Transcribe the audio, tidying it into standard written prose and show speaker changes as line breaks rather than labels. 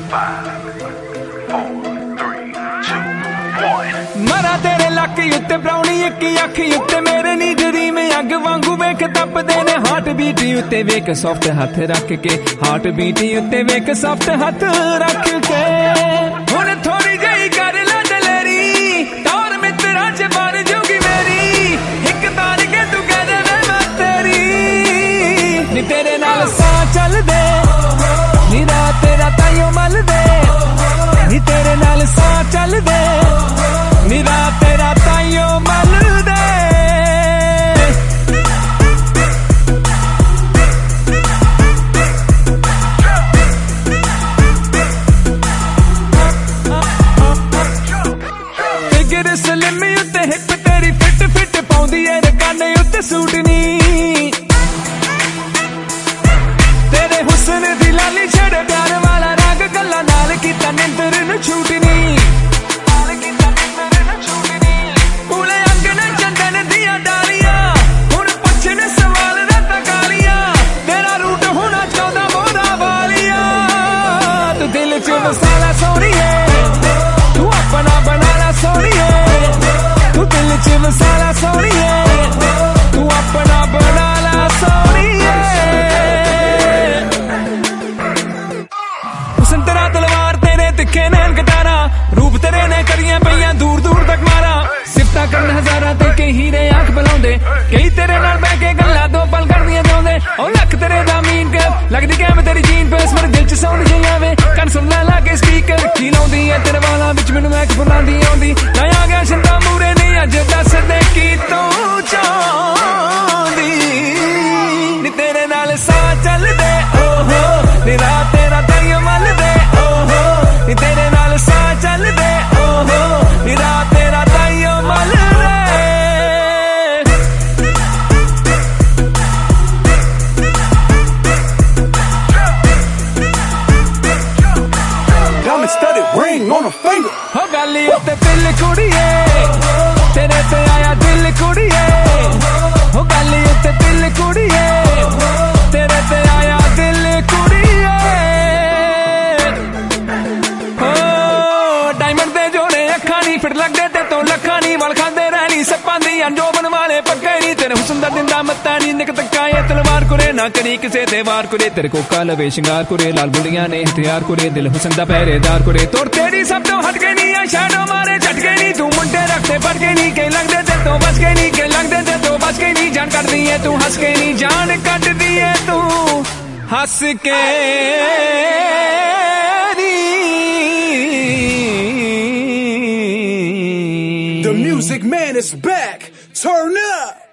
मरा तेरे लक उत्ते ब्राउनी एक अख उत्ते मेरे नी जरी में अग वांगू वेख तपदे ने हार्ट बीट उत्ते वेख सॉफ्ट हाथ रख के हार्ट बीट उत्ते वेख सॉफ्ट हाथ रख के हुण थोड़ी जही कर ला दलेरी टौर मित्रा च बन जूगी मेरी एक तार के तू कह दे मैं तेरी नी तेरे नाल सा चल दे नी रात तेरा ताइयों मल दे नी तेरे नाल सा चल दे नी रात तेरा ताइयों मल दे फिगर स्लिम उत्ते हिप तेरी फिट फिट पाउंदी ए रकाने उत्ते सूट नी तेरे हुस्न दी लाली छड़ प्यार वाला रंग गल्ला नाल कीता निंदर न छूटनी मसाला सोनिए तू अपना बनाना सोनिए तू दिल च मसाला सोनिए तू अपना बनाना सोनिए हुस्न तेरा तलवार तेरे तिखे नैन कटारा रूप तेरे ने करियां पईयां दूर दूर तक मारा सिफता करन हजारा ते कई हीरे आंख बुलाउंदे कई तेरे नाल बैठ के गल्ला दो पल करदियां चाहुंदे ओ लख तेरे दा मीन के लगदी कैम तेरी जीन पे मेरे दिल च साउंड जी आवे कन सुन ला के स्पीकर की लाउंदी है तेरे वाला विच मैनू मैक बुलांदी आउंदी ना आ गया शिंदा मूरे नहीं अज दस दे की तू चाहंदी नी तेरे नाल सा चल दे ओहो नी रात तेरा ताइयों मल दे ओहो नी तेरे नाल सा चल दे ओहो नी रात तेरा ताइयों मल दे
Studded ring on a finger.
हो गली उत्ते दिल कुड़िए तेरे ते आया दिल कुड़िए हो गली उत्ते दिल कुड़िए तेरे ते आया दिल कुड़िए हो डायमंड दे जोड़े अखां नी फिट लगदे ते तो लखां नी वल खांदे रहनी सप्पां दी अंजोबन वाले पक्के नी तेरे हुस्न दा दिंदा मत्ता नी निक तकाए तलवार कुरे ना करी किसे दे वार कुरे तेरे कोका लवे शिंगार कुरे लाल बुलियां ने हथियार कुरे दिल हुस्न दा पहरेदार कुरे तोर तेरी सब तो हट गई नी शैडो मारे झटके नी तू मुंडे रखते पड़ गई नी के लगदे ते तो बच गई नी के लगदे ते तो बच गई नी जान कट दी है तू हंस के नी जान कट दी है तू हंस के
The music man is back. Turn up.